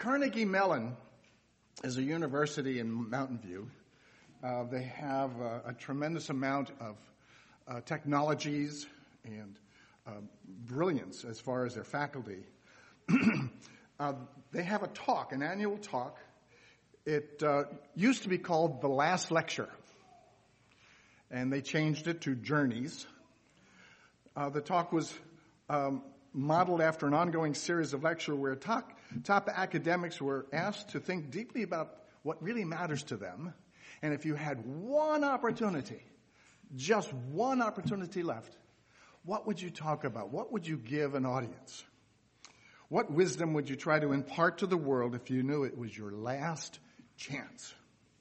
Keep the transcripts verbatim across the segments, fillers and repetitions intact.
Carnegie Mellon is a university in Mountain View. Uh, they have uh, a tremendous amount of uh, technologies and uh, brilliance as far as their faculty. uh, they have a talk, an annual talk. It uh, used to be called The Last Lecture, and they changed it to Journeys. Uh, the talk was um, modeled after an ongoing series of lectures where top, top academics were asked to think deeply about what really matters to them. And if you had one opportunity, just one opportunity left, what would you talk about? What would you give an audience? What wisdom would you try to impart to the world if you knew it was your last chance?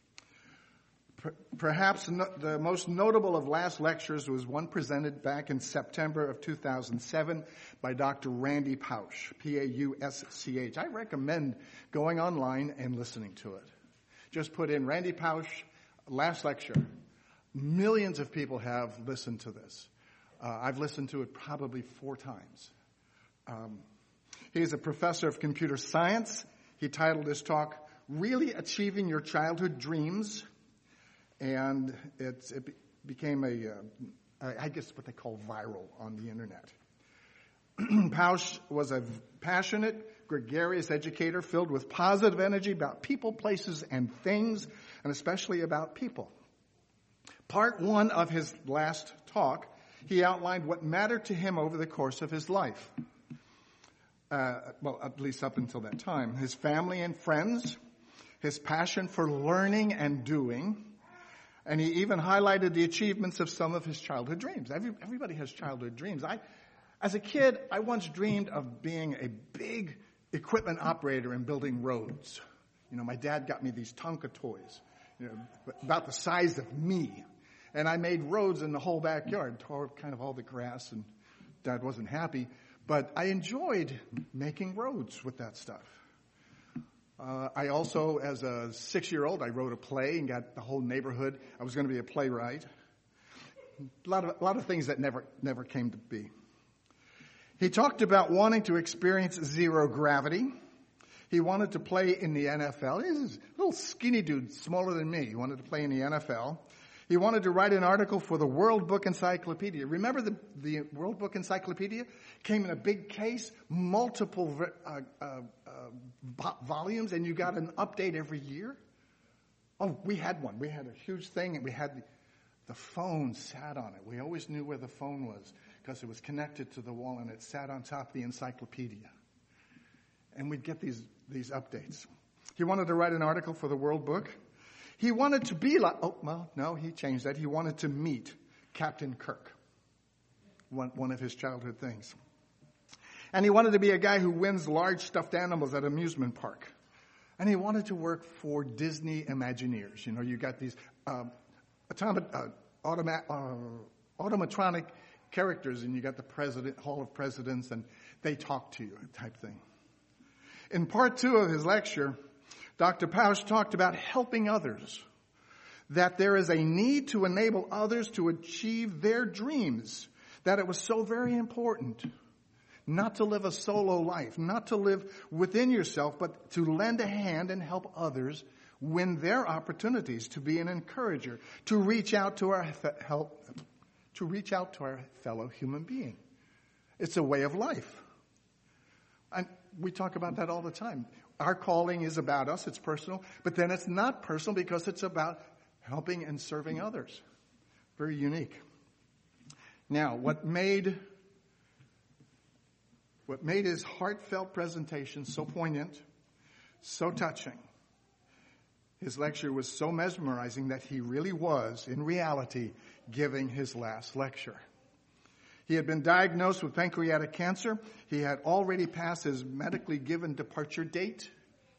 Perhaps the most notable of last lectures was one presented back in September of two thousand seven by Doctor Randy Pausch, P A U S C H. I recommend going online and listening to it. Just put in Randy Pausch, last lecture. Millions of people have listened to this. Uh, I've listened to it probably four times. Um, he's a professor of computer science. He titled his talk, Really Achieving Your Childhood Dreams. And it's, it became a, uh, I guess what they call viral on the internet. Pausch was a passionate, gregarious educator filled with positive energy about people, places, and things, and especially about people. Part one of his last talk, he outlined what mattered to him over the course of his life. Uh, well, at least up until that time. His family and friends, his passion for learning and doing, and he even highlighted the achievements of some of his childhood dreams. Every, everybody has childhood dreams. I, as a kid, I once dreamed of being a big equipment operator and building roads. You know, my dad got me these Tonka toys, you know, about the size of me. And I made roads in the whole backyard, tore up kind of all the grass, and Dad wasn't happy. But I enjoyed making roads with that stuff. Uh, I also, as a six-year-old, I wrote a play and got the whole neighborhood. I was going to be a playwright. A lot of, a lot of things that never, never came to be. He talked about wanting to experience zero gravity. He wanted to play in the N F L. He's a little skinny dude, smaller than me. He wanted to play in the N F L. He wanted to write an article for the World Book Encyclopedia. Remember the, the World Book Encyclopedia? Came in a big case, multiple uh, uh, uh, volumes, and you got an update every year? Oh, we had one. We had a huge thing, and we had the, the phone sat on it. We always knew where the phone was because it was connected to the wall, and it sat on top of the encyclopedia. And we'd get these, these updates. He wanted to write an article for the World Book. He wanted to be like, oh, well, no, he changed that. He wanted to meet Captain Kirk, one, one of his childhood things. And he wanted to be a guy who wins large stuffed animals at an amusement park. And he wanted to work for Disney Imagineers. You know, you got these uh, automat, uh, automat, uh, automatronic characters, and you got the president, Hall of Presidents, and they talk to you type thing. In part two of his lecture, Doctor Pausch talked about helping others, that there is a need to enable others to achieve their dreams, that it was so very important not to live a solo life, not to live within yourself, but to lend a hand and help others win their opportunities, to be an encourager, to reach out to our help, to reach out to our fellow human being. It's a way of life. And we talk about that all the time. Our calling is about us, it's personal, but then it's not personal because it's about helping and serving others. Very unique. Now, what made what made his heartfelt presentation so poignant, so touching, his lecture was so mesmerizing that he really was, in reality, giving his last lecture. He had been diagnosed with pancreatic cancer. He had already passed his medically given departure date.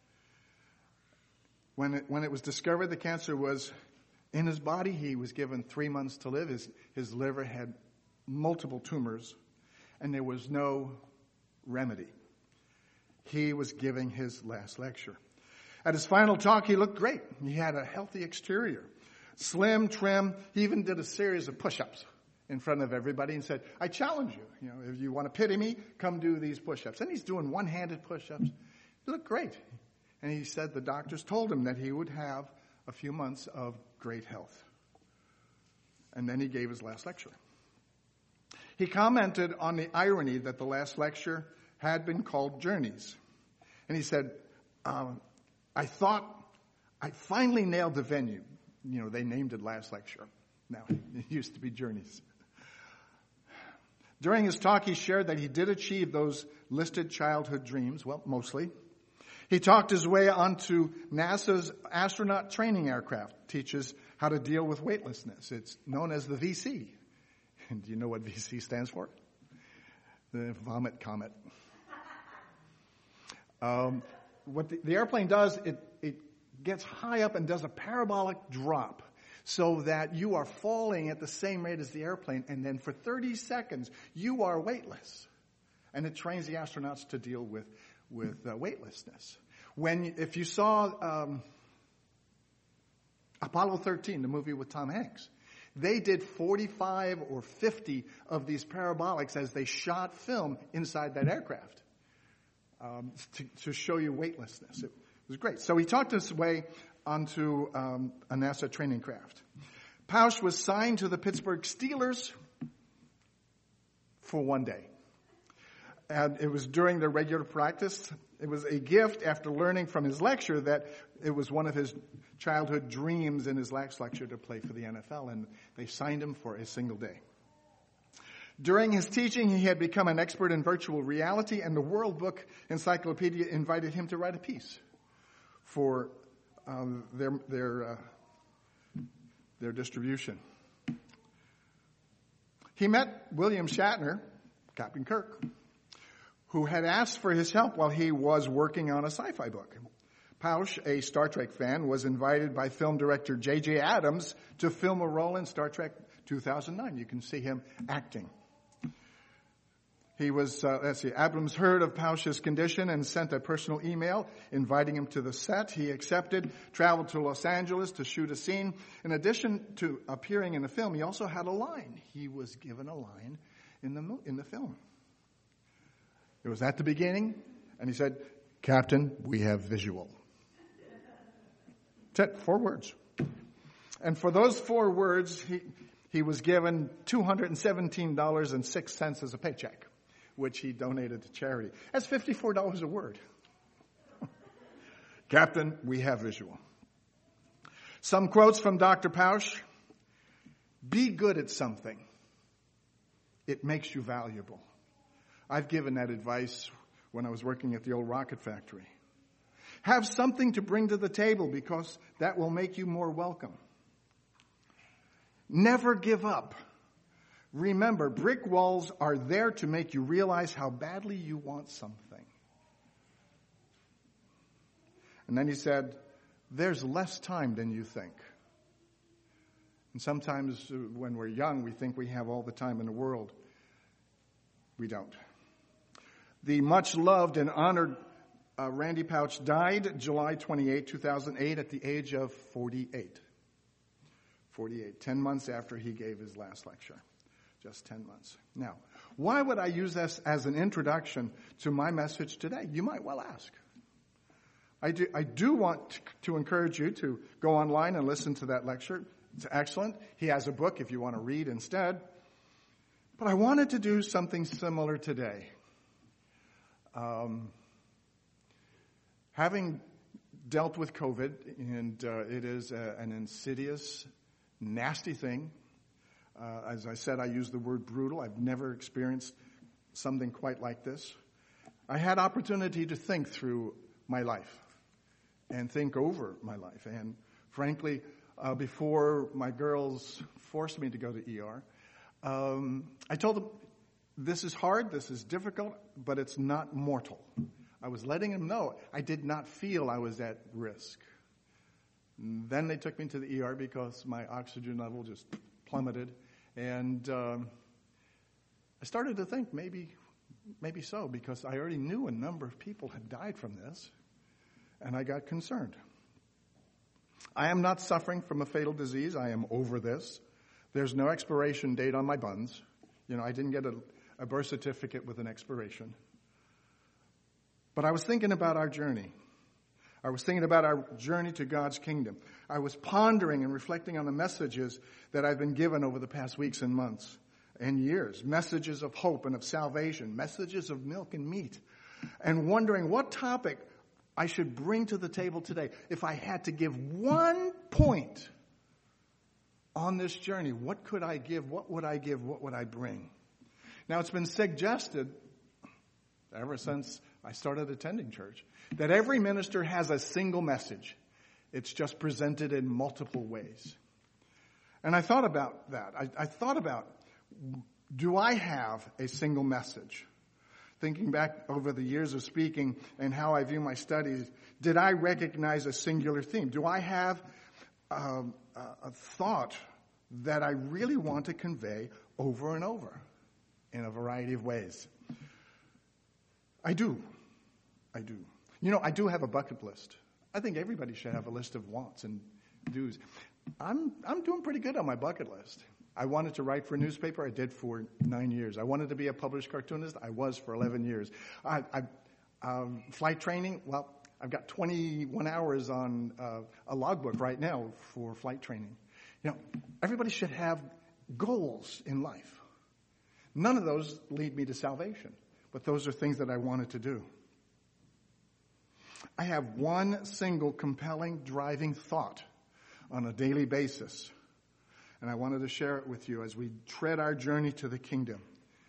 When it, when it was discovered the cancer was in his body, he was given three months to live. His, his liver had multiple tumors, and there was no remedy. He was giving his last lecture. At his final talk, he looked great. He had a healthy exterior, slim, trim. He even did a series of push-ups in front of everybody and said, I challenge you. You know, if you want to pity me, come do these push-ups. And he's doing one-handed push-ups. He looked great. And he said the doctors told him that he would have a few months of great health. And then he gave his last lecture. He commented on the irony that the last lecture had been called Journeys. And he said, um, I thought I finally nailed the venue. You know, they named it Last Lecture. Now, it used to be Journeys. During his talk, he shared that he did achieve those listed childhood dreams, well, mostly. He talked his way onto NASA's astronaut training aircraft, teaches how to deal with weightlessness. It's known as the V C. And do you know what V C stands for? The vomit comet. Um, what the, the airplane does, it, it gets high up and does a parabolic drop so that you are falling at the same rate as the airplane, and then for thirty seconds, you are weightless. And it trains the astronauts to deal with, with uh, weightlessness. When, if you saw um, Apollo thirteen, the movie with Tom Hanks, they did forty-five or fifty of these parabolics as they shot film inside that aircraft um, to, to show you weightlessness. It was great. So he talked his way onto um, a NASA training craft. Pausch was signed to the Pittsburgh Steelers for one day. And it was during their regular practice. It was a gift after learning from his lecture that it was one of his childhood dreams in his last lecture to play for the N F L, and they signed him for a single day. During his teaching, he had become an expert in virtual reality, and the World Book Encyclopedia invited him to write a piece for um, their their uh, their distribution. He met William Shatner, Captain Kirk, who had asked for his help while he was working on a sci-fi book. Pausch, a Star Trek fan, was invited by film director J J Abrams to film a role in Star Trek two thousand nine. You can see him acting. He was, uh, let's see, Abrams heard of Pausch's condition and sent a personal email inviting him to the set. He accepted, traveled to Los Angeles to shoot a scene. In addition to appearing in the film, he also had a line. He was given a line in the in the film. It was at the beginning, and he said, "Captain, we have visual." That's it, four words. And for those four words, he, he was given two hundred seventeen dollars and six cents as a paycheck, which he donated to charity. That's fifty-four dollars a word. Captain, we have visual. Some quotes from Doctor Pausch. Be good at something. It makes you valuable. I've given that advice when I was working at the old rocket factory. Have something to bring to the table because that will make you more welcome. Never give up. Remember, brick walls are there to make you realize how badly you want something. And then he said, there's less time than you think. And sometimes when we're young, we think we have all the time in the world. We don't. The much-loved and honored uh, Randy Pausch died July twenty-eighth, two thousand eight, at the age of forty-eight. forty-eight, ten months after he gave his last lecture. Just ten months. Now, why would I use this as an introduction to my message today? You might well ask. I do, I do want to encourage you to go online and listen to that lecture. It's excellent. He has a book if you want to read instead. But I wanted to do something similar today. Um, having dealt with COVID, and uh, it is a, an insidious, nasty thing. Uh, as I said, I use the word brutal. I've never experienced something quite like this. I had opportunity to think through my life and think over my life. And frankly, uh, before my girls forced me to go to E R, um, I told them, this is hard, this is difficult, but it's not mortal. I was letting them know I did not feel I was at risk. And then they took me to the E R because my oxygen level just plummeted. And um, I started to think maybe, maybe so, because I already knew a number of people had died from this, and I got concerned. I am not suffering from a fatal disease. I am over this. There's no expiration date on my buns. You know, I didn't get a, a birth certificate with an expiration. But I was thinking about our journey. I was thinking about our journey to God's kingdom. I was pondering and reflecting on the messages that I've been given over the past weeks and months and years. Messages of hope and of salvation. Messages of milk and meat. And wondering what topic I should bring to the table today. If I had to give one point on this journey, what could I give? What would I give? What would I bring? Now, it's been suggested ever since I started attending church that every minister has a single message. It's just presented in multiple ways. And I thought about that. I, I thought about, do I have a single message? Thinking back over the years of speaking and how I view my studies, did I recognize a singular theme? Do I have um, a, a thought that I really want to convey over and over in a variety of ways? I do. I do. You know, I do have a bucket list. I think everybody should have a list of wants and do's. I'm I'm doing pretty good on my bucket list. I wanted to write for a newspaper. I did for nine years. I wanted to be a published cartoonist. I was for eleven years. I, I um, flight training. Well, I've got twenty-one hours on uh, a logbook right now for flight training. You know, everybody should have goals in life. None of those lead me to salvation, but those are things that I wanted to do. I have one single compelling driving thought on a daily basis, and I wanted to share it with you as we tread our journey to the kingdom.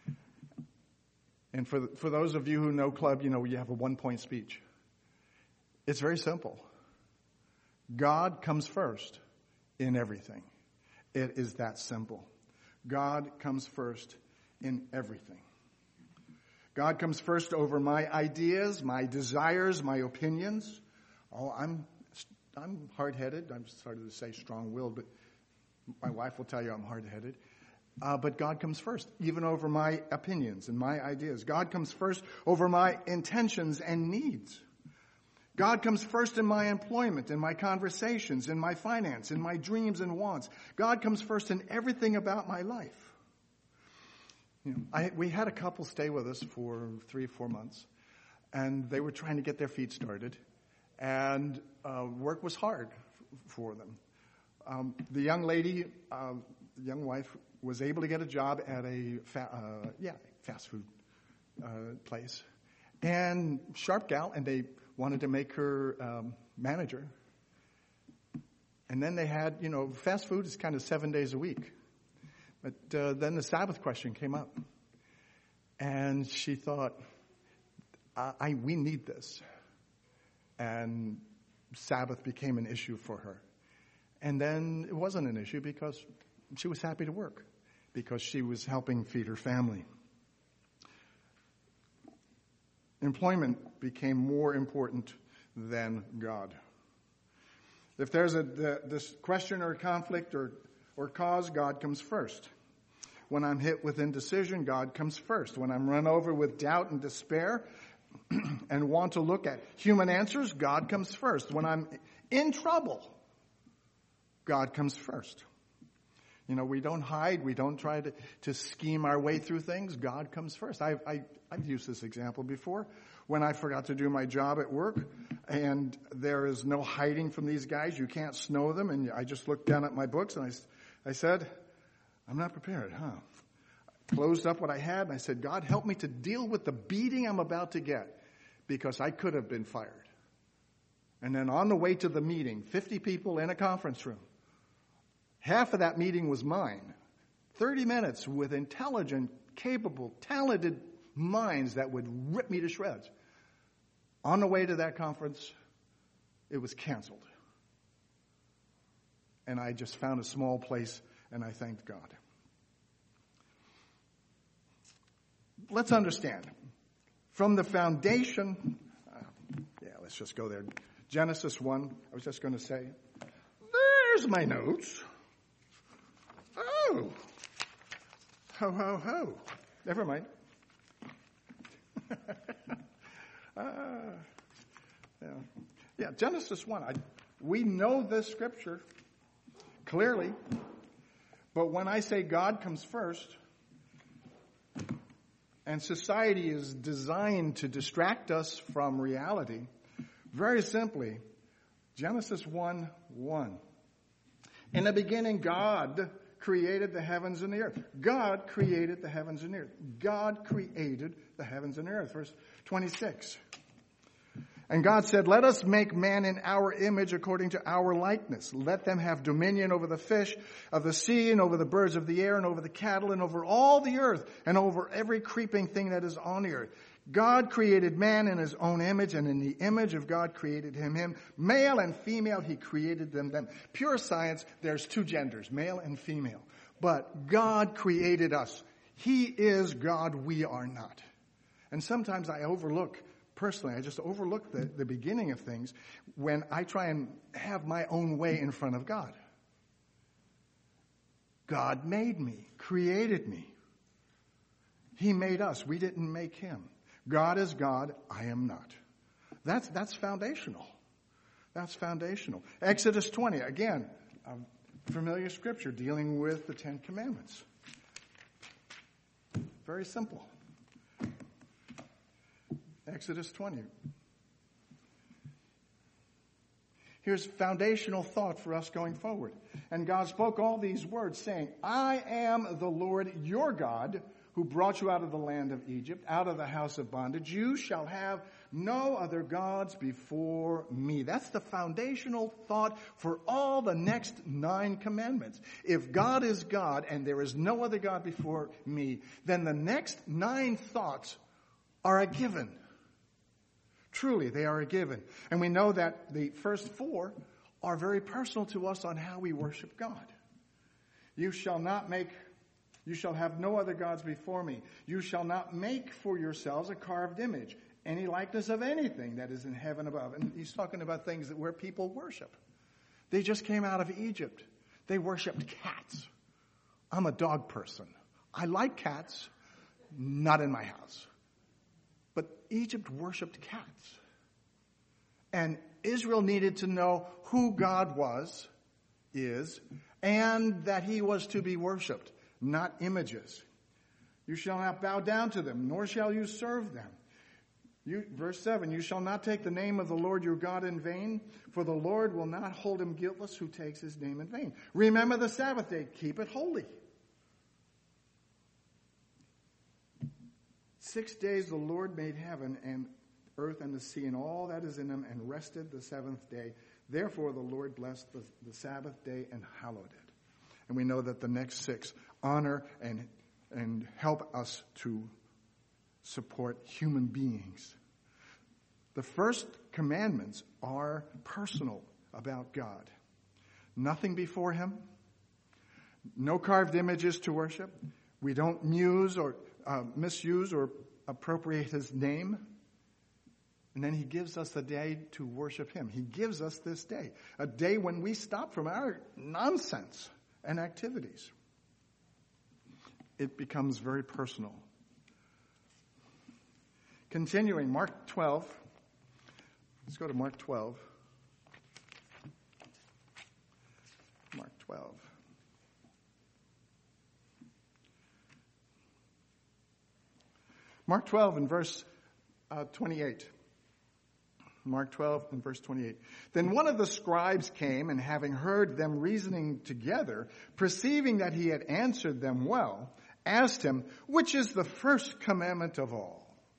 And for for those of you who know Club, you know you have a one-point speech. It's very simple. God comes first in everything. It is that simple. God comes first in everything. God comes first over my ideas, my desires, my opinions. Oh, I'm I'm hard-headed. I'm starting to say strong-willed, but my wife will tell you I'm hard-headed. Uh, but God comes first, even over my opinions and my ideas. God comes first over my intentions and needs. God comes first in my employment, in my conversations, in my finance, in my dreams and wants. God comes first in everything about my life. You know, I, we had a couple stay with us for three or four months, and they were trying to get their feet started, and uh, work was hard f- for them. Um, the young lady, uh, the young wife, was able to get a job at a fa- uh, yeah fast food uh, place, and sharp gal, and they wanted to make her um, manager. And then they had, you know, fast food is kind of seven days a week. But uh, then the Sabbath question came up. And she thought, I, I we need this. And Sabbath became an issue for her. And then it wasn't an issue because she was happy to work, because she was helping feed her family. Employment became more important than God. If there's a the, this question or conflict or or cause, God comes first. When I'm hit with indecision, God comes first. When I'm run over with doubt and despair and want to look at human answers, God comes first. When I'm in trouble, God comes first. You know, we don't hide. We don't try to, to scheme our way through things. God comes first. I, I, I've used this example before. When I forgot to do my job at work, and there is no hiding from these guys. You can't snow them. And I just looked down at my books, and I, I said, I'm not prepared, huh? I closed up what I had, and I said, God, help me to deal with the beating I'm about to get, because I could have been fired. And then on the way to the meeting, fifty people in a conference room. Half of that meeting was mine. thirty minutes with intelligent, capable, talented minds that would rip me to shreds. On the way to that conference, it was canceled. And I just found a small place, and I thanked God. Let's understand. From the foundation, uh, yeah, let's just go there. Genesis one, I was just going to say, there's my notes. Oh, ho, ho, ho. Never mind. uh, yeah. yeah, Genesis one. I, we know this scripture clearly, but when I say God comes first, and society is designed to distract us from reality, Very simply, Genesis one one. In the beginning, God created the heavens and the earth. God created the heavens and the earth. God created the heavens and the earth. Verse twenty-six. And God said, let us make man in our image according to our likeness. Let them have dominion over the fish of the sea and over the birds of the air and over the cattle and over all the earth and over every creeping thing that is on the earth. God created man in his own image, and in the image of God created him, him. Male and female, he created them, them. Pure science, there's two genders, male and female. But God created us. He is God, we are not. And sometimes I overlook, personally, I just overlook the, the beginning of things when I try and have my own way in front of God. God made me, created me. He made us. We didn't make him. God is God, I am not. That's, that's foundational. That's foundational. Exodus twenty, again, a familiar scripture dealing with the Ten Commandments. Very simple. Exodus twenty. Here's foundational thought for us going forward. And God spoke all these words, saying, I am the Lord your God, who brought you out of the land of Egypt, out of the house of bondage. You shall have no other gods before me. That's the foundational thought for all the next nine commandments. If God is God and there is no other God before me, then the next nine thoughts are a given. Truly, they are a given. And we know that the first four are very personal to us on how we worship God. You shall not make You shall have no other gods before me. You shall not make for yourselves a carved image, any likeness of anything that is in heaven above. And he's talking about things that where people worship. They just came out of Egypt. They worshipped cats. I'm a dog person. I like cats, not in my house. But Egypt worshipped cats. And Israel needed to know who God was, is, and that he was to be worshipped. Not images. You shall not bow down to them, nor shall you serve them. You, verse seven, you shall not take the name of the Lord your God in vain, for the Lord will not hold him guiltless who takes his name in vain. Remember the Sabbath day, keep it holy. Six days the Lord made heaven and earth and the sea and all that is in them, and rested the seventh day. Therefore the Lord blessed the, the Sabbath day and hallowed it. And we know that the next six honor and and help us to support human beings. The first commandments are personal about God. Nothing before him. No carved images to worship. We don't muse or uh, misuse or appropriate his name. And then he gives us a day to worship him. He gives us this day. A day when we stop from our nonsense and activities. It becomes very personal. Continuing, Mark twelve. Let's go to Mark twelve. Mark twelve. Mark twelve and verse uh, twenty-eight. Mark twelve and verse twenty-eight. Then one of the scribes came, and having heard them reasoning together, perceiving that he had answered them well, asked him, which is the first commandment of all?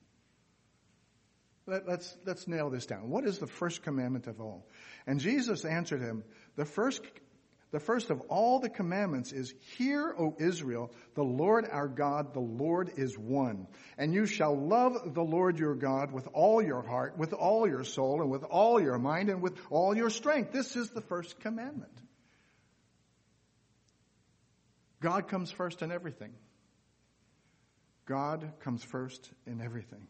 Let, let's, let's nail this down. What is the first commandment of all? And Jesus answered him, the first The first of all the commandments is, Hear, O Israel, the Lord our God, the Lord is one. And you shall love the Lord your God with all your heart, with all your soul, and with all your mind, and with all your strength. This is the first commandment. God comes first in everything. God comes first in everything.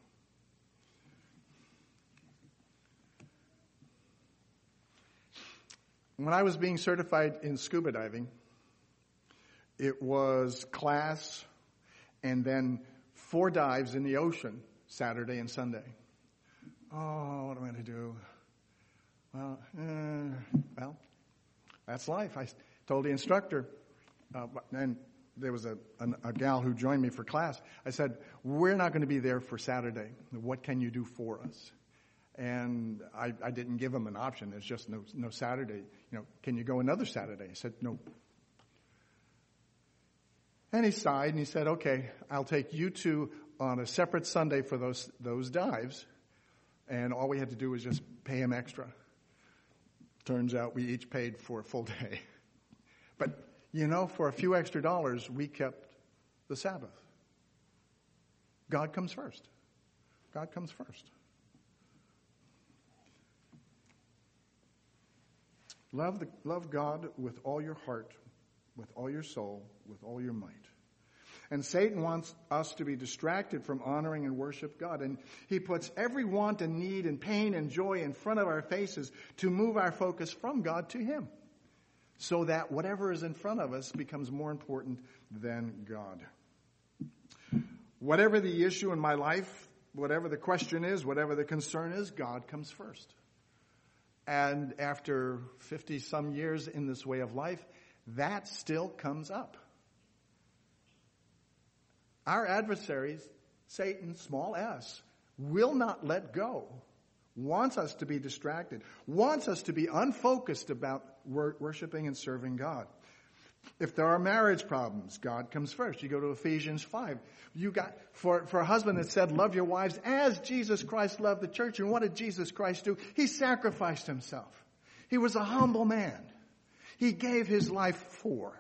When I was being certified in scuba diving, it was class and then four dives in the ocean, Saturday and Sunday. Oh, what am I going to do? Well, uh, well, that's life. I told the instructor, uh, and there was a, a, a gal who joined me for class. I said, we're not going to be there for Saturday. What can you do for us? And I, I didn't give him an option. There's just no, no Saturday. You know, can you go another Saturday? I said, no. And he sighed and he said, okay, I'll take you two on a separate Sunday for those, those dives. And all we had to do was just pay him extra. Turns out we each paid for a full day. But, you know, for a few extra dollars, we kept the Sabbath. God comes first. God comes first. Love, the, love God with all your heart, with all your soul, with all your might. And Satan wants us to be distracted from honoring and worship God. And he puts every want and need and pain and joy in front of our faces to move our focus from God to him, so that whatever is in front of us becomes more important than God. Whatever the issue in my life, whatever the question is, whatever the concern is, God comes first. And after fifty some years in this way of life, that still comes up. Our adversaries, Satan, small s, will not let go, wants us to be distracted, wants us to be unfocused about wor- worshiping and serving God. If there are marriage problems, God comes first. You go to Ephesians five. You got, for, for a husband that said, love your wives as Jesus Christ loved the church. And what did Jesus Christ do? He sacrificed himself. He was a humble man. He gave his life for.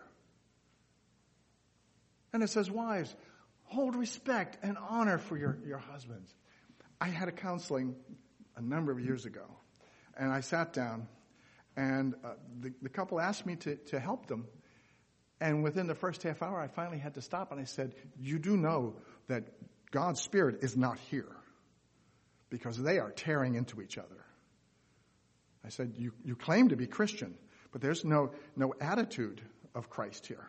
And it says, wives, hold respect and honor for your, your husbands. I had a counseling a number of years ago. And I sat down, and uh, the, the couple asked me to, to help them. And within the first half hour, I finally had to stop, and I said, you do know that God's Spirit is not here, because they are tearing into each other. I said, you, you claim to be Christian, but there's no, no attitude of Christ here.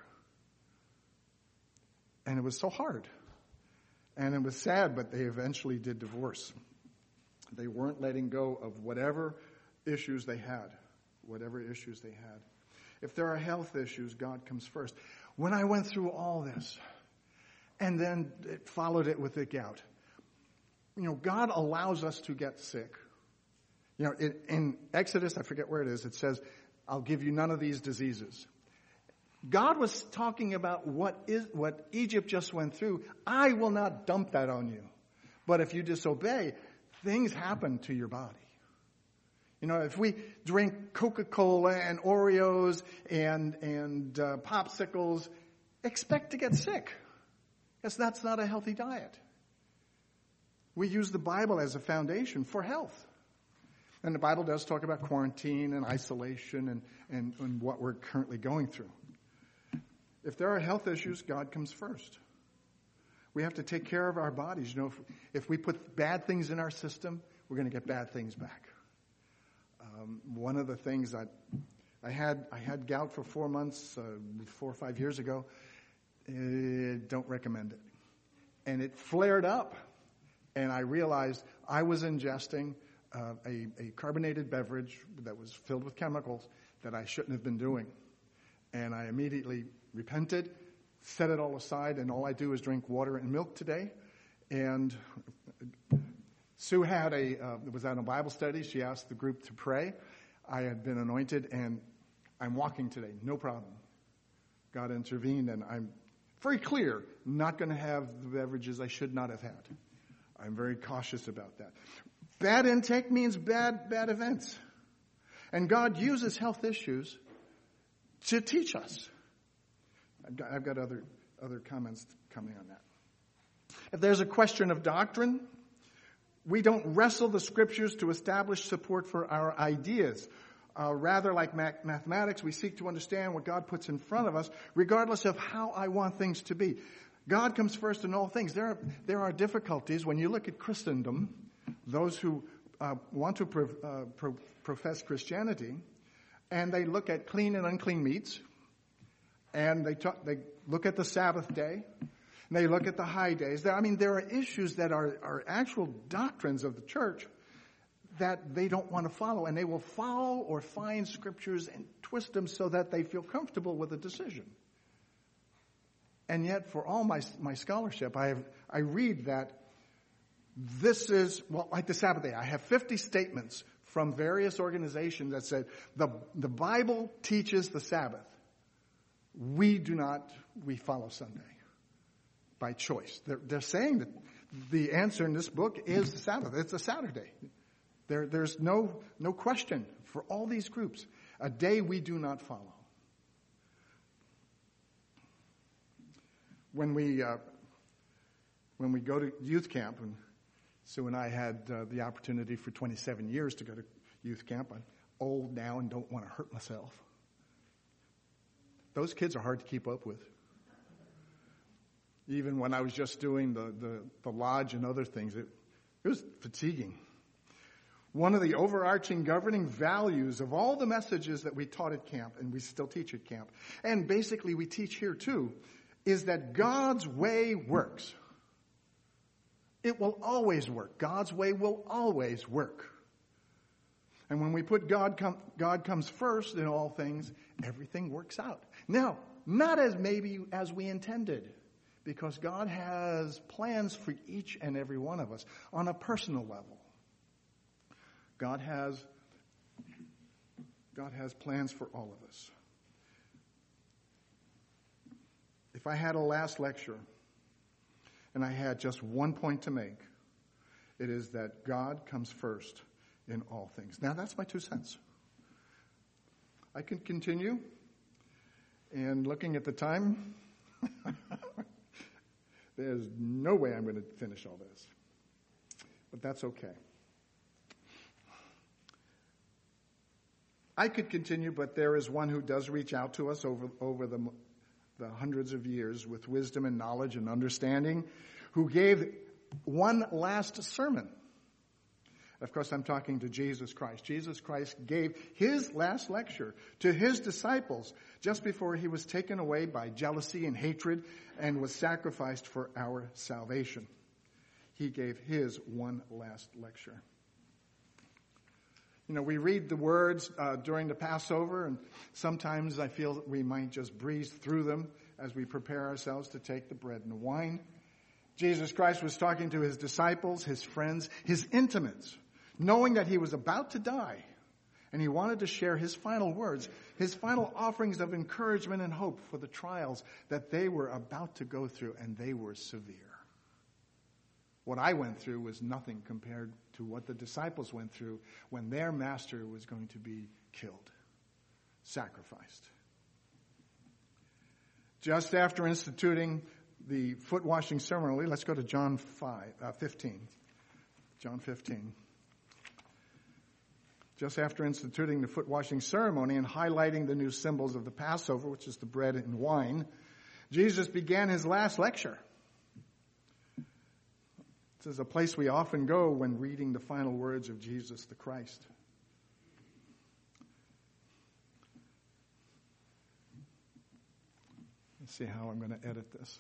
And it was so hard. And it was sad, but they eventually did divorce. They weren't letting go of whatever issues they had, whatever issues they had. If there are health issues, God comes first. When I went through all this, and then it followed it with the gout, you know, God allows us to get sick. You know, it, in Exodus, I forget where it is, it says, I'll give you none of these diseases. God was talking about what is what Egypt just went through. I will not dump that on you. But if you disobey, things happen to your body. You know, if we drink Coca-Cola and Oreos and and uh, popsicles, expect to get sick. Because that's not a healthy diet. We use the Bible as a foundation for health. And the Bible does talk about quarantine and isolation and, and, and what we're currently going through. If there are health issues, God comes first. We have to take care of our bodies. You know, if, if we put bad things in our system, we're going to get bad things back. Um, one of the things that I had, I had gout for four months, uh, four or five years ago. Uh, don't recommend it. And it flared up, and I realized I was ingesting uh, a, a carbonated beverage that was filled with chemicals that I shouldn't have been doing. And I immediately repented, set it all aside, and all I do is drink water and milk today. And Sue had a uh, was at a Bible study. She asked the group to pray. I had been anointed, and I'm walking today, no problem. God intervened, and I'm very clear, not going to have the beverages I should not have had. I'm very cautious about that. Bad intake means bad, bad events. And God uses health issues to teach us. I've got, I've got other, other comments coming on that. If there's a question of doctrine, we don't wrestle the scriptures to establish support for our ideas. Uh, rather, like ma- mathematics, we seek to understand what God puts in front of us, regardless of how I want things to be. God comes first in all things. There are, there are difficulties when you look at Christendom, those who uh, want to pro- uh, pro- profess Christianity, and they look at clean and unclean meats, and they talk, they look at the Sabbath day, and they look at the high days. There, I mean, there are issues that are, are actual doctrines of the church that they don't want to follow, and they will follow or find scriptures and twist them so that they feel comfortable with a decision. And yet, for all my my scholarship, I have I read that This is, well, like the Sabbath day. I have fifty statements from various organizations that said the, the Bible teaches the Sabbath. We do not, we follow Sunday by choice. They're, they're saying that the answer in this book is the Sabbath. It's a Saturday. There, there's no, no question for all these groups. A day we do not follow. When we, uh, when we go to youth camp, and Sue and I had uh, the opportunity for twenty-seven years to go to youth camp. I'm old now and don't want to hurt myself. Those kids are hard to keep up with. Even when I was just doing the, the, the lodge and other things, it, it was fatiguing. One of the overarching governing values of all the messages that we taught at camp, and we still teach at camp, and basically we teach here too, is that God's way works. It will always work. God's way will always work. And when we put God, com- God comes first in all things, everything works out. Now, not as maybe as we intended, because God has plans for each and every one of us on a personal level. God has, God has plans for all of us. If I had a last lecture and I had just one point to make, it is that God comes first in all things. Now, that's my two cents. I can continue, and looking at the time, there's no way I'm going to finish all this. But that's okay. I could continue, but there is one who does reach out to us over, over the, the hundreds of years with wisdom and knowledge and understanding, who gave one last sermon. Of course, I'm talking to Jesus Christ. Jesus Christ gave his last lecture to his disciples just before he was taken away by jealousy and hatred and was sacrificed for our salvation. He gave his one last lecture. You know, we read the words uh, during the Passover, and sometimes I feel that we might just breeze through them as we prepare ourselves to take the bread and the wine. Jesus Christ was talking to his disciples, his friends, his intimates, knowing that he was about to die, and he wanted to share his final words, his final offerings of encouragement and hope for the trials that they were about to go through, and they were severe. What I went through was nothing compared to what the disciples went through when their master was going to be killed, sacrificed. Just after instituting the foot washing ceremony, let's go to John five, uh, fifteen. John fifteen. Just after instituting the foot washing ceremony and highlighting the new symbols of the Passover, which is the bread and wine, Jesus began his last lecture. This is a place we often go when reading the final words of Jesus the Christ. Let's see how I'm going to edit this.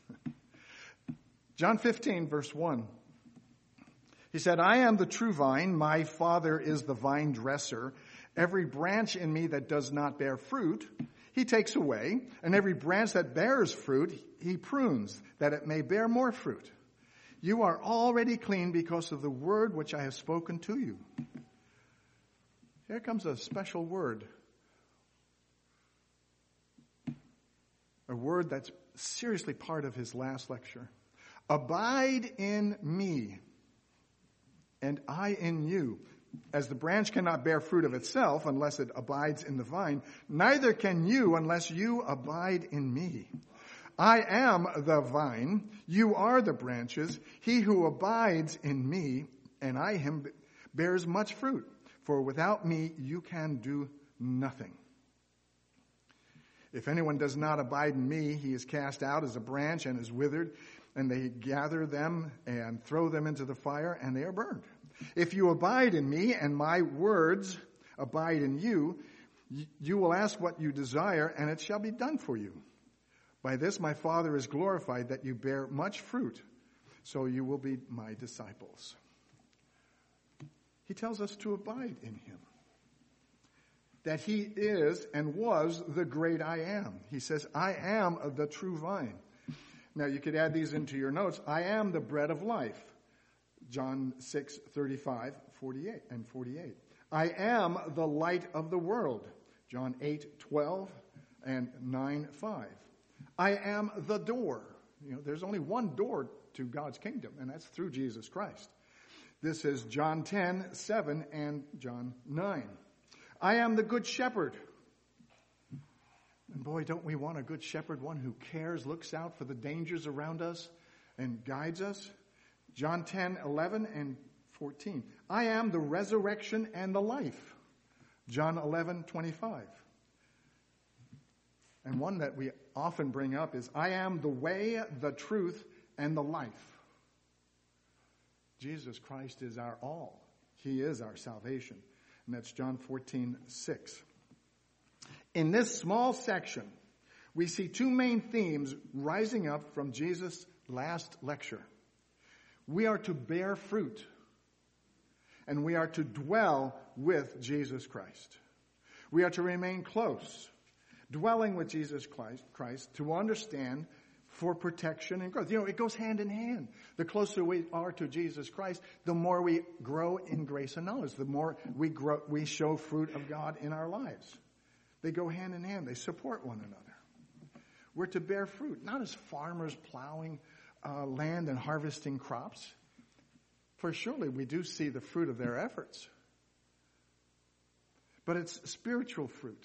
John fifteen, verse one. He said, I am the true vine, my Father is the vine dresser. Every branch in me that does not bear fruit, he takes away, and every branch that bears fruit, he prunes, that it may bear more fruit. You are already clean because of the word which I have spoken to you. Here comes a special word. A word that's seriously part of his last lecture. Abide in me, and I in you. As the branch cannot bear fruit of itself unless it abides in the vine, neither can you unless you abide in me. I am the vine, you are the branches. He who abides in me and I him bears much fruit, for without me you can do nothing. If anyone does not abide in me, he is cast out as a branch and is withered, and they gather them and throw them into the fire, and they are burned. If you abide in me and my words abide in you, you will ask what you desire, and it shall be done for you. By this my Father is glorified, that you bear much fruit, so you will be my disciples. He tells us to abide in him. That he is and was the great I am. He says, I am the true vine. Now you could add these into your notes. I am the bread of life. John six thirty-five, forty-eight and forty-eight. I am the light of the world. John eight twelve and nine five. I am the door. You know, there's only one door to God's kingdom, and that's through Jesus Christ. This is John ten seven and John nine. I am the good shepherd. And boy, don't we want a good shepherd, one who cares, looks out for the dangers around us, and guides us. John ten eleven and fourteen. I am the resurrection and the life. John eleven twenty-five. And one that we often bring up is, I am the way, the truth, and the life. Jesus Christ is our all. He is our salvation. And that's John fourteen six. In this small section, we see two main themes rising up from Jesus' last lecture. We are to bear fruit, and we are to dwell with Jesus Christ. We are to remain close, dwelling with Jesus Christ to understand for protection and growth. You know, it goes hand in hand. The closer we are to Jesus Christ, the more we grow in grace and knowledge, the more we grow, we show fruit of God in our lives. They go hand in hand. They support one another. We're to bear fruit, not as farmers plowing uh, land and harvesting crops. For surely we do see the fruit of their efforts. But it's spiritual fruit.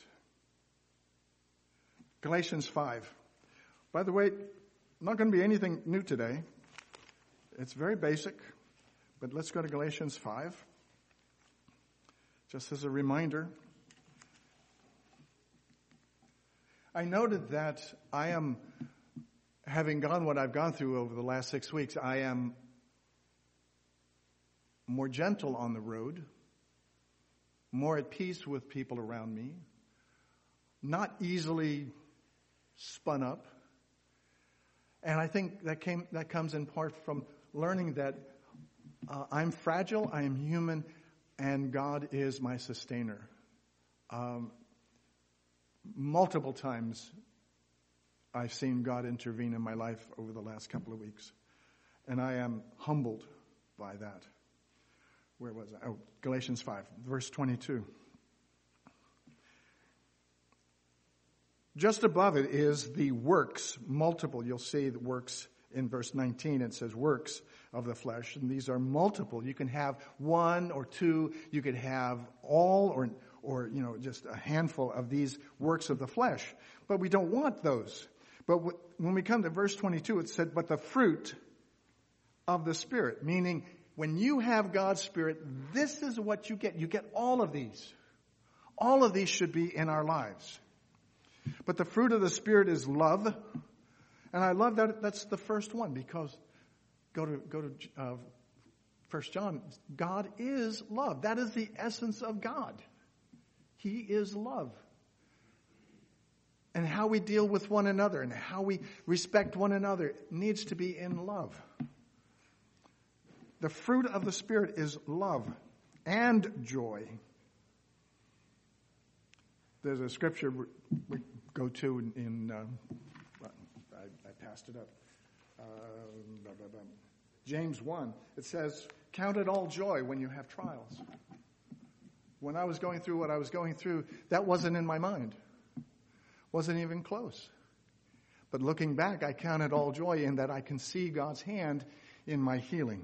Galatians five. By the way, not going to be anything new today. It's very basic. But let's go to Galatians five. Just as a reminder. I noted that I am, having gone what I've gone through over the last six weeks, I am more gentle on the road, more at peace with people around me, not easily spun up. And I think that came that comes in part from learning that uh, I'm fragile, I am human, and God is my sustainer. Um, multiple times I've seen God intervene in my life over the last couple of weeks. And I am humbled by that. Where was I? Oh, Galatians five, verse twenty-two. Just above it is the works, multiple. You'll see the works in verse nineteen. It says works of the flesh. And these are multiple. You can have one or two. You could have all or, or you know, just a handful of these works of the flesh. But we don't want those. But when we come to verse twenty-two, it said, but the fruit of the Spirit, meaning when you have God's Spirit, this is what you get. You get all of these. All of these should be in our lives. But the fruit of the Spirit is love. And I love that that's the first one because go to go to uh, First John. God is love. That is the essence of God. He is love. And how we deal with one another and how we respect one another needs to be in love. The fruit of the Spirit is love and joy. There's a scripture we go to in, in uh, I, I passed it up. Uh, blah, blah, blah. James one. It says, count it all joy when you have trials. When I was going through what I was going through, that wasn't in my mind. Wasn't even close. But looking back, I count it all joy in that I can see God's hand in my healing.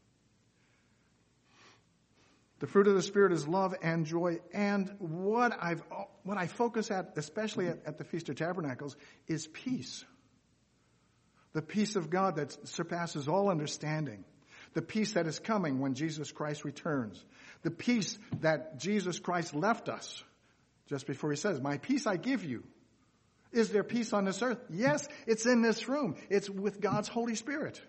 The fruit of the Spirit is love and joy. And what I've, what I focus at, especially at, at the Feast of Tabernacles, is peace. The peace of God that surpasses all understanding. The peace that is coming when Jesus Christ returns. The peace that Jesus Christ left us just before he says, my peace I give you. Is there peace on this earth? Yes, it's in this room. It's with God's Holy Spirit.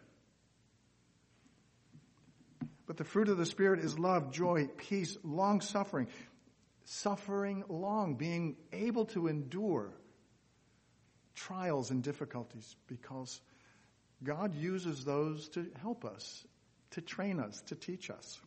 But the fruit of the Spirit is love, joy, peace, long-suffering. Suffering long, being able to endure trials and difficulties because God uses those to help us, to train us, to teach us.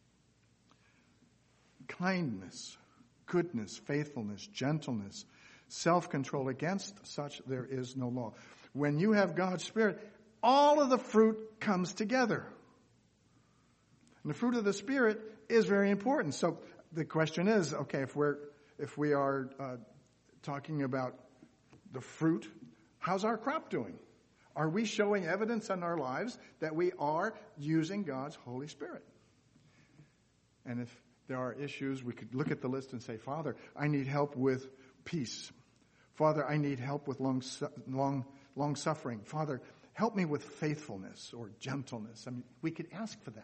Kindness, goodness, faithfulness, gentleness, self-control. Against such there is no law. When you have God's Spirit, all of the fruit comes together. And the fruit of the Spirit is very important. So the question is, okay, if we're if we are uh, talking about the fruit, how's our crop doing? Are we showing evidence in our lives that we are using God's Holy Spirit? And if there are issues, we could look at the list and say, Father, I need help with peace. Father, I need help with long, long, long suffering. Father, help me with faithfulness or gentleness. I mean, we could ask for that.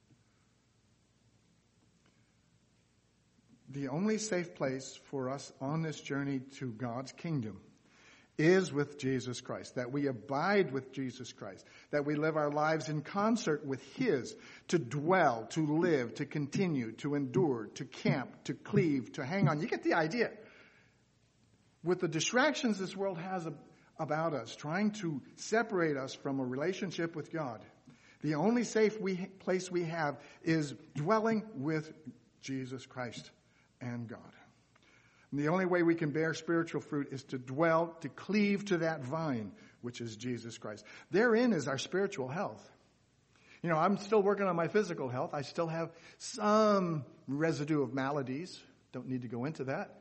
The only safe place for us on this journey to God's kingdom is with Jesus Christ, that we abide with Jesus Christ, that we live our lives in concert with His, to dwell, to live, to continue, to endure, to camp, to cleave, to hang on. You get the idea. With the distractions this world has about us, trying to separate us from a relationship with God, the only safe we, place we have is dwelling with Jesus Christ and God. And the only way we can bear spiritual fruit is to dwell, to cleave to that vine, which is Jesus Christ. Therein is our spiritual health. You know, I'm still working on my physical health. I still have some residue of maladies. Don't need to go into that.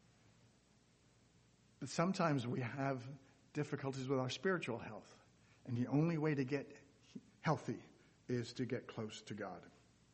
But sometimes we have difficulties with our spiritual health. And the only way to get healthy is to get close to God.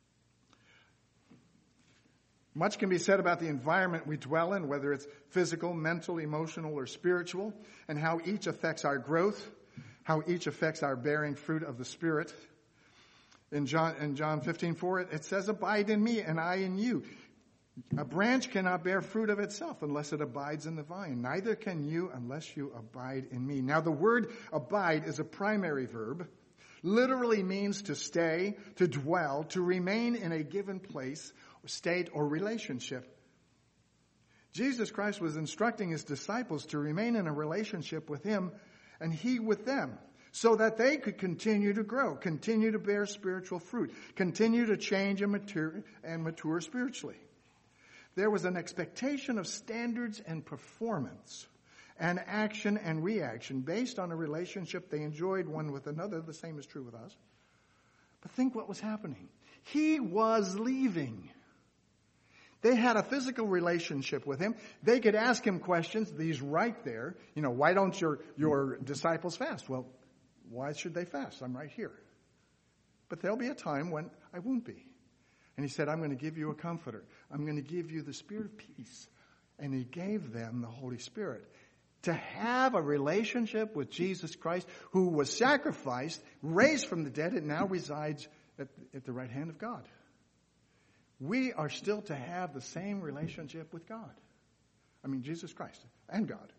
Much can be said about the environment we dwell in, whether it's physical, mental, emotional, or spiritual, and how each affects our growth, how each affects our bearing fruit of the Spirit. In John, in John fifteen four, it says, abide in me and I in you. A branch cannot bear fruit of itself unless it abides in the vine. Neither can you unless you abide in me. Now the word abide is a primary verb. Literally means to stay, to dwell, to remain in a given place, state, or relationship. Jesus Christ was instructing his disciples to remain in a relationship with him and he with them, so that they could continue to grow, continue to bear spiritual fruit, continue to change and mature, and mature spiritually. There was an expectation of standards and performance and action and reaction based on a relationship they enjoyed one with another. The same is true with us. But think what was happening. He was leaving. They had a physical relationship with him. They could ask him questions. These right there. You know, why don't your, your disciples fast? Well, why should they fast? I'm right here. But there'll be a time when I won't be. And he said, I'm going to give you a comforter. I'm going to give you the Spirit of peace. And he gave them the Holy Spirit to have a relationship with Jesus Christ, who was sacrificed, raised from the dead, and now resides at, at the right hand of God. We are still to have the same relationship with God. I mean, Jesus Christ and God.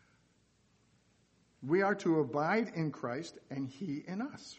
We are to abide in Christ and he in us.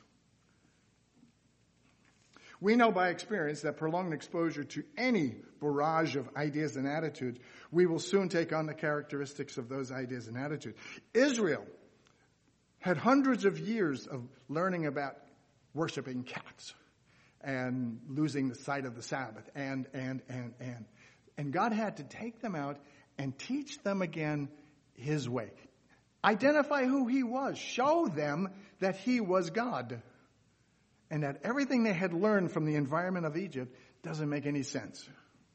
We know by experience that prolonged exposure to any barrage of ideas and attitudes, we will soon take on the characteristics of those ideas and attitudes. Israel had hundreds of years of learning about worshiping cats and losing the sight of the Sabbath, and, and, and, and. And God had to take them out and teach them again his way. Identify who he was. Show them that he was God. And that everything they had learned from the environment of Egypt doesn't make any sense.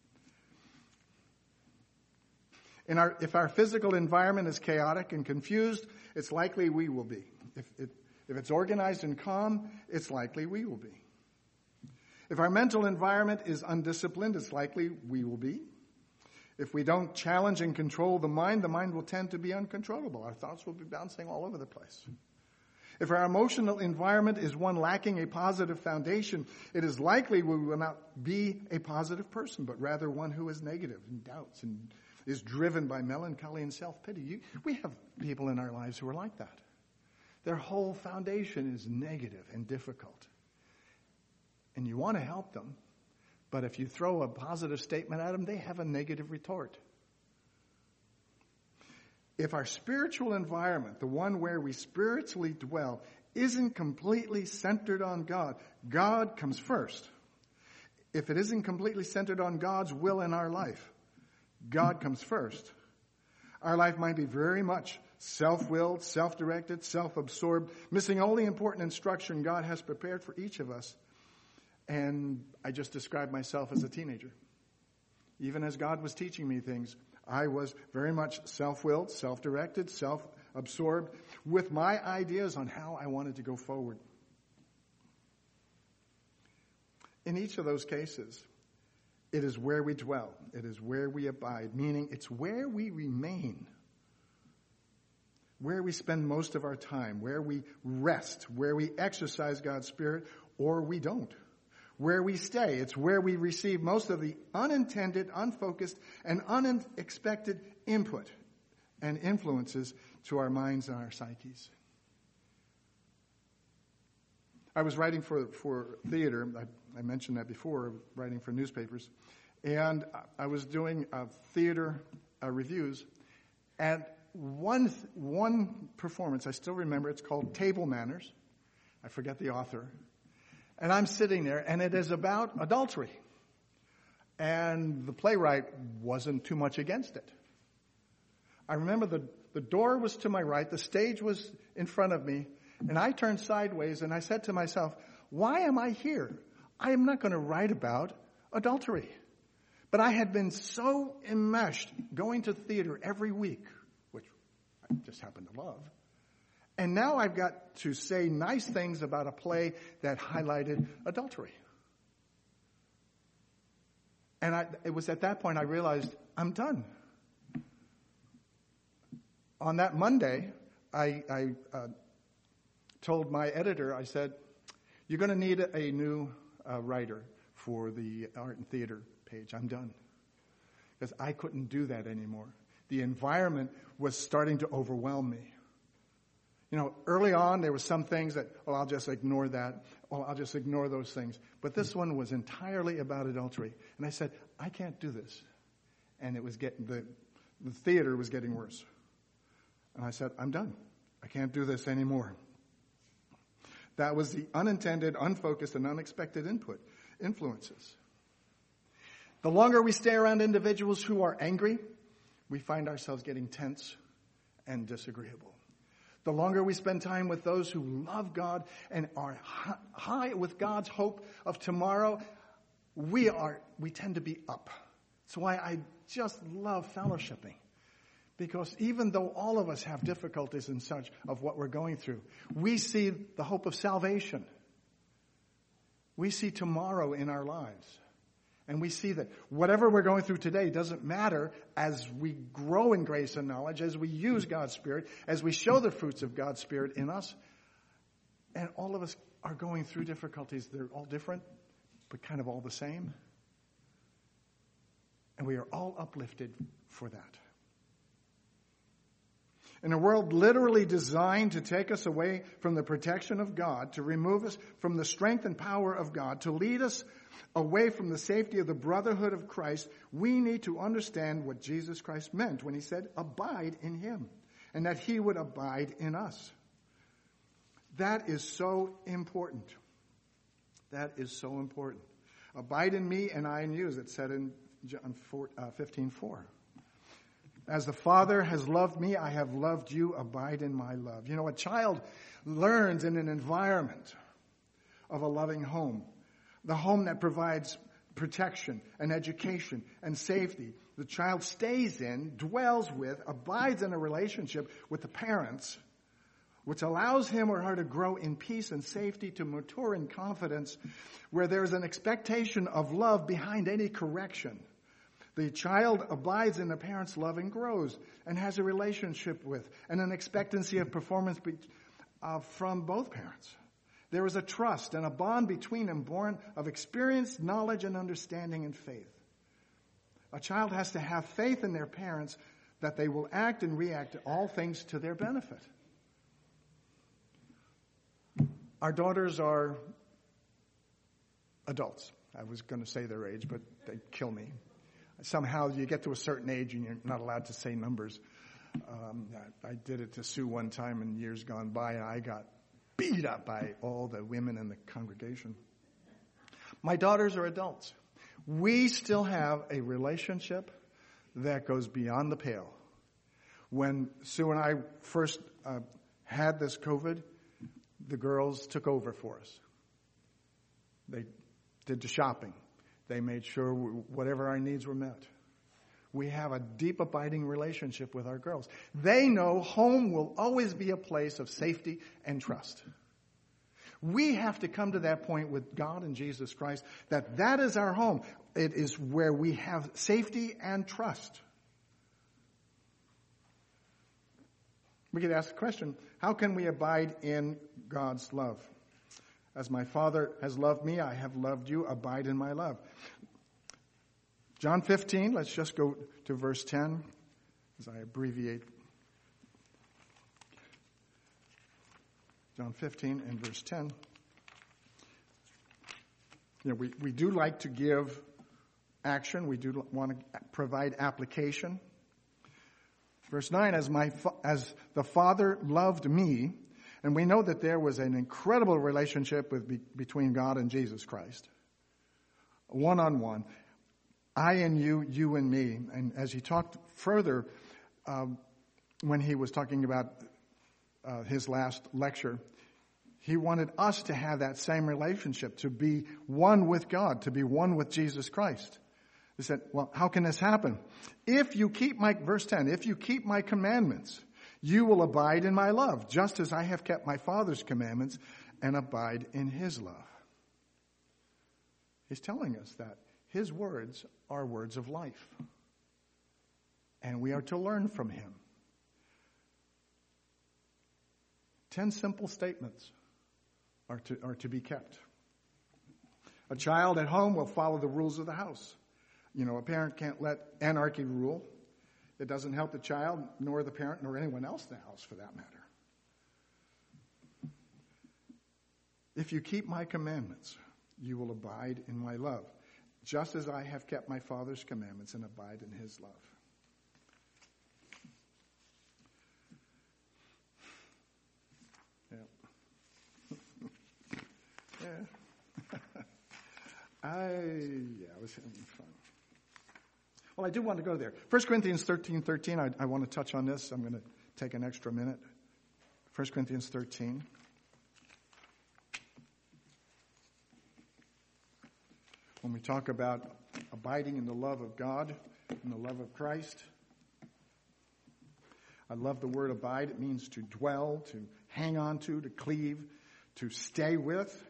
In our, if our physical environment is chaotic and confused, it's likely we will be. If, it, if it's organized and calm, it's likely we will be. If our mental environment is undisciplined, it's likely we will be. If we don't challenge and control the mind, the mind will tend to be uncontrollable. Our thoughts will be bouncing all over the place. If our emotional environment is one lacking a positive foundation, it is likely we will not be a positive person, but rather one who is negative and doubts and is driven by melancholy and self-pity. You, we have people in our lives who are like that. Their whole foundation is negative and difficult. And you want to help them, but if you throw a positive statement at them, they have a negative retort. If our spiritual environment, the one where we spiritually dwell, isn't completely centered on God, God comes first. If it isn't completely centered on God's will in our life, God comes first. Our life might be very much self-willed, self-directed, self-absorbed, missing all the important instruction God has prepared for each of us. And I just described myself as a teenager. Even as God was teaching me things, I was very much self-willed, self-directed, self-absorbed with my ideas on how I wanted to go forward. In each of those cases, it is where we dwell. It is where we abide, meaning it's where we remain, where we spend most of our time, where we rest, where we exercise God's Spirit, or we don't. Where we stay. It's where we receive most of the unintended, unfocused, and unexpected input and influences to our minds and our psyches. I was writing for, for theater. I, I mentioned that before, writing for newspapers. And I was doing uh, theater uh, reviews. And one, one performance, I still remember, it's called Table Manners. I forget the author. And I'm sitting there, and it is about adultery. And the playwright wasn't too much against it. I remember the, the door was to my right, the stage was in front of me, and I turned sideways, and I said to myself, why am I here? I am not going to write about adultery. But I had been so enmeshed going to theater every week, which I just happen to love. And now I've got to say nice things about a play that highlighted adultery. And I, it was at that point I realized I'm done. On that Monday, I, I uh, told my editor, I said, you're going to need a, a new uh, writer for the art and theater page. I'm done. Because I couldn't do that anymore. The environment was starting to overwhelm me. You know, early on, there were some things that, oh, I'll just ignore that. Oh, I'll just ignore those things. But this one was entirely about adultery. And I said, I can't do this. And it was getting, the, the theater was getting worse. And I said, I'm done. I can't do this anymore. That was the unintended, unfocused, and unexpected input, influences. The longer we stay around individuals who are angry, we find ourselves getting tense and disagreeable. The longer we spend time with those who love God and are high with God's hope of tomorrow, we are we tend to be up. That's why I just love fellowshipping. Because even though all of us have difficulties and such of what we're going through, we see the hope of salvation. We see tomorrow in our lives. And we see that whatever we're going through today doesn't matter as we grow in grace and knowledge, as we use God's Spirit, as we show the fruits of God's Spirit in us. And all of us are going through difficulties. They're all different, but kind of all the same. And we are all uplifted for that. In a world literally designed to take us away from the protection of God, to remove us from the strength and power of God, to lead us away from the safety of the brotherhood of Christ, we need to understand what Jesus Christ meant when he said, abide in him, and that he would abide in us. That is so important. That is so important. Abide in me and I in you, as it said in John fifteen four. As the Father has loved me, I have loved you. Abide in my love. You know, a child learns in an environment of a loving home. The home that provides protection and education and safety. The child stays in, dwells with, abides in a relationship with the parents, which allows him or her to grow in peace and safety, to mature in confidence, where there's an expectation of love behind any correction. The child abides in the parent's love and grows and has a relationship with and an expectancy of performance be, uh, from both parents. There is a trust and a bond between them born of experience, knowledge, and understanding and faith. A child has to have faith in their parents that they will act and react to all things to their benefit. Our daughters are adults. I was going to say their age, but they'd kill me. Somehow you get to a certain age and you're not allowed to say numbers. Um, I did it to Sue one time in years gone by, and I got beat up by all the women in the congregation. My daughters are adults. We still have a relationship that goes beyond the pale. When Sue and I first uh, had this COVID, the girls took over for us. They did the shopping. They made sure whatever our needs were met. We have a deep, abiding relationship with our girls. They know home will always be a place of safety and trust. We have to come to that point with God and Jesus Christ, that that is our home. It is where we have safety and trust. We could ask the question, how can we abide in God's love? As my Father has loved me, I have loved you. Abide in my love. John fifteen, let's just go to verse ten as I abbreviate. John fifteen and verse ten. You know, we, we do like to give action. We do want to provide application. Verse nine, as my as the Father loved me, and we know that there was an incredible relationship with, be, between God and Jesus Christ. One-on-one. I and you, you and me. And as he talked further, um, when he was talking about uh, his last lecture, he wanted us to have that same relationship, to be one with God, to be one with Jesus Christ. He said, well, how can this happen? If you keep my, verse ten, if you keep my commandments, you will abide in my love, just as I have kept my Father's commandments and abide in his love. He's telling us that his words are words of life. And we are to learn from him. Ten simple statements are to, are to be kept. A child at home will follow the rules of the house. You know, a parent can't let anarchy rule. It doesn't help the child, nor the parent, nor anyone else in the house for that matter. If you keep my commandments, you will abide in my love, just as I have kept my Father's commandments and abide in his love. Yeah. yeah. I, yeah, I was having fun. Well, I do want to go there. First Corinthians thirteen thirteen, I, I want to touch on this. I'm going to take an extra minute. First Corinthians thirteen. When we talk about abiding in the love of God, in the love of Christ, I love the word abide. It means to dwell, to hang on to, to cleave, to stay with.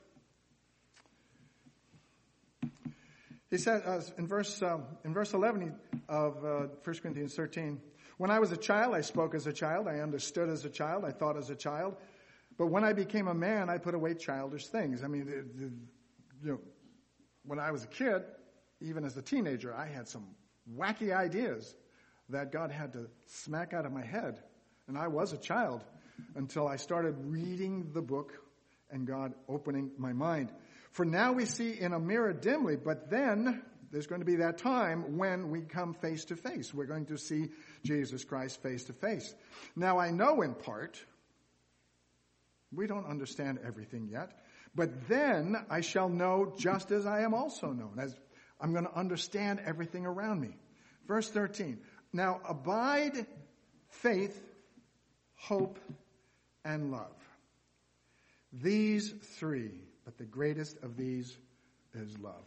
He said uh, in verse um, in verse eleven of uh, First Corinthians thirteen, when I was a child, I spoke as a child, I understood as a child, I thought as a child. But when I became a man, I put away childish things. I mean, the, the, you know, when I was a kid, even as a teenager, I had some wacky ideas that God had to smack out of my head. And I was a child until I started reading the book and God opening my mind. For now we see in a mirror dimly, but then there's going to be that time when we come face to face. We're going to see Jesus Christ face to face. Now I know in part. We don't understand everything yet. But then I shall know just as I am also known. As I'm going to understand everything around me. Verse thirteen. Now abide faith, hope, and love. These three, but the greatest of these is love.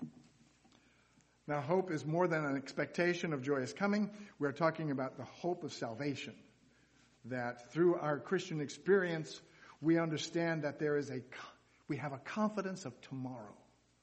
Now hope is more than an expectation of joyous coming. We're talking about the hope of salvation. That through our Christian experience, we understand that there is a We have a confidence of tomorrow.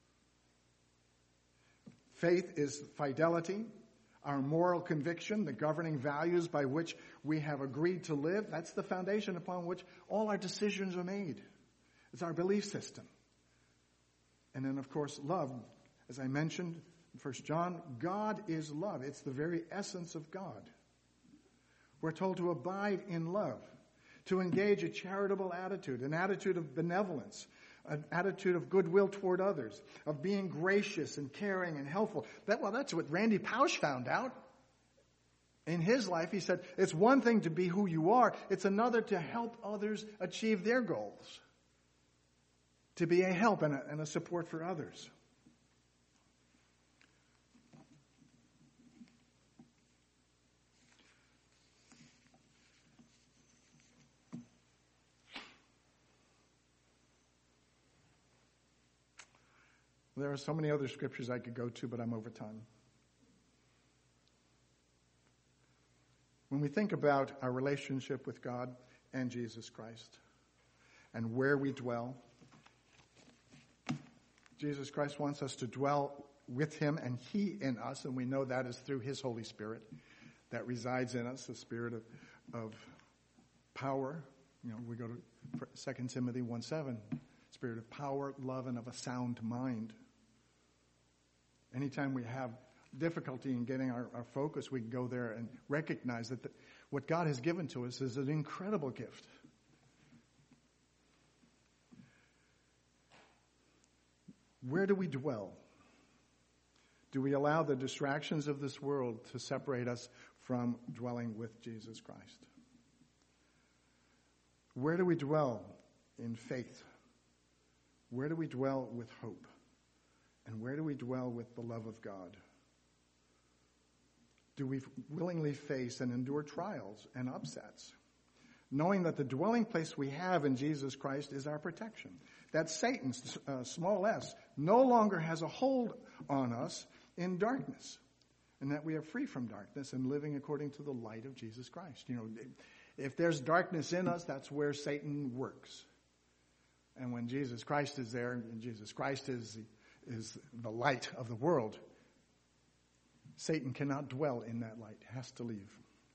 Faith is fidelity, our moral conviction, the governing values by which we have agreed to live. That's the foundation upon which all our decisions are made. It's our belief system. And then, of course, love. As I mentioned in First John, God is love. It's the very essence of God. We're told to abide in love, to engage a charitable attitude, an attitude of benevolence, an attitude of goodwill toward others, of being gracious and caring and helpful. That, well, that's what Randy Pausch found out. In his life, he said, it's one thing to be who you are. It's another to help others achieve their goals. To be a help and a, and a support for others. There are so many other scriptures I could go to, but I'm over time. When we think about our relationship with God and Jesus Christ and where we dwell, Jesus Christ wants us to dwell with him and he in us, and we know that is through his Holy Spirit that resides in us, the spirit of, of power. You know, we go to Second Timothy one seven, spirit of power, love, and of a sound mind. Anytime we have difficulty in getting our, our focus, we can go there and recognize that the, what God has given to us is an incredible gift. Where do we dwell? Do we allow the distractions of this world to separate us from dwelling with Jesus Christ? Where do we dwell in faith? Where do we dwell with hope? And where do we dwell with the love of God? Do we willingly face and endure trials and upsets, knowing that the dwelling place we have in Jesus Christ is our protection? That Satan, uh, small s, no longer has a hold on us in darkness, and that we are free from darkness and living according to the light of Jesus Christ. You know, if there's darkness in us, that's where Satan works. And when Jesus Christ is there, and Jesus Christ is, is the light of the world, Satan cannot dwell in that light, has to leave.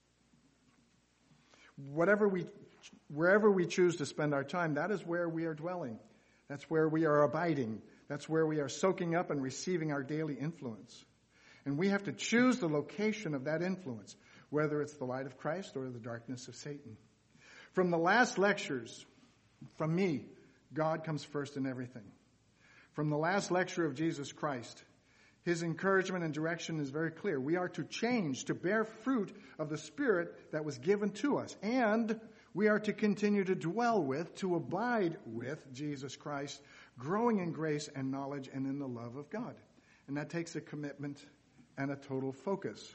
Whatever we, wherever we choose to spend our time, that is where we are dwelling. That's where we are abiding. That's where we are soaking up and receiving our daily influence. And we have to choose the location of that influence, whether it's the light of Christ or the darkness of Satan. From the last lectures, from me, God comes first in everything. From the last lecture of Jesus Christ, his encouragement and direction is very clear. We are to change, to bear fruit of the Spirit that was given to us. And we are to continue to dwell with, to abide with Jesus Christ, growing in grace and knowledge and in the love of God. And that takes a commitment and a total focus.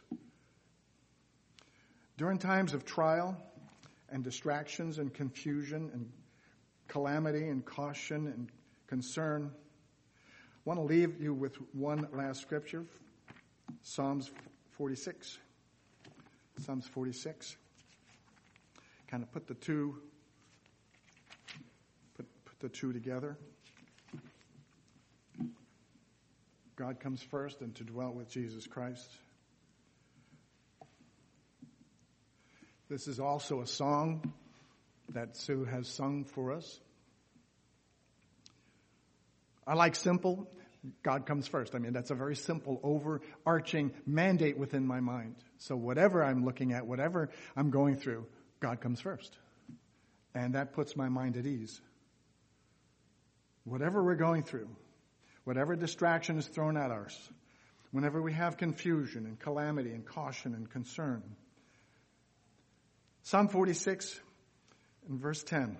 During times of trial and distractions and confusion and calamity and caution and concern, I want to leave you with one last scripture, Psalms forty-six. Psalms forty-six. Kind of put the two, put, put the two together. God comes first, and to dwell with Jesus Christ. This is also a song that Sue has sung for us. I like simple. God comes first. I mean, that's a very simple, overarching mandate within my mind. So whatever I'm looking at, whatever I'm going through, God comes first. And that puts my mind at ease. Whatever we're going through, whatever distraction is thrown at us, whenever we have confusion and calamity and caution and concern. Psalm forty-six and verse ten.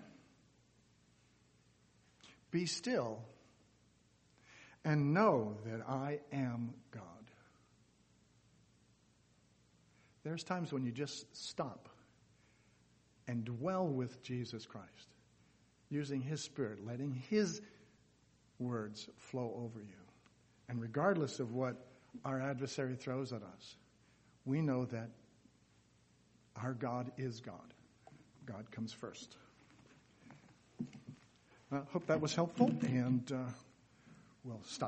Be still and know that I am God. There's times when you just stop and dwell with Jesus Christ, using his Spirit, letting his words flow over you. And regardless of what our adversary throws at us, we know that our God is God. God comes first. I hope that was helpful, and uh, we'll stop.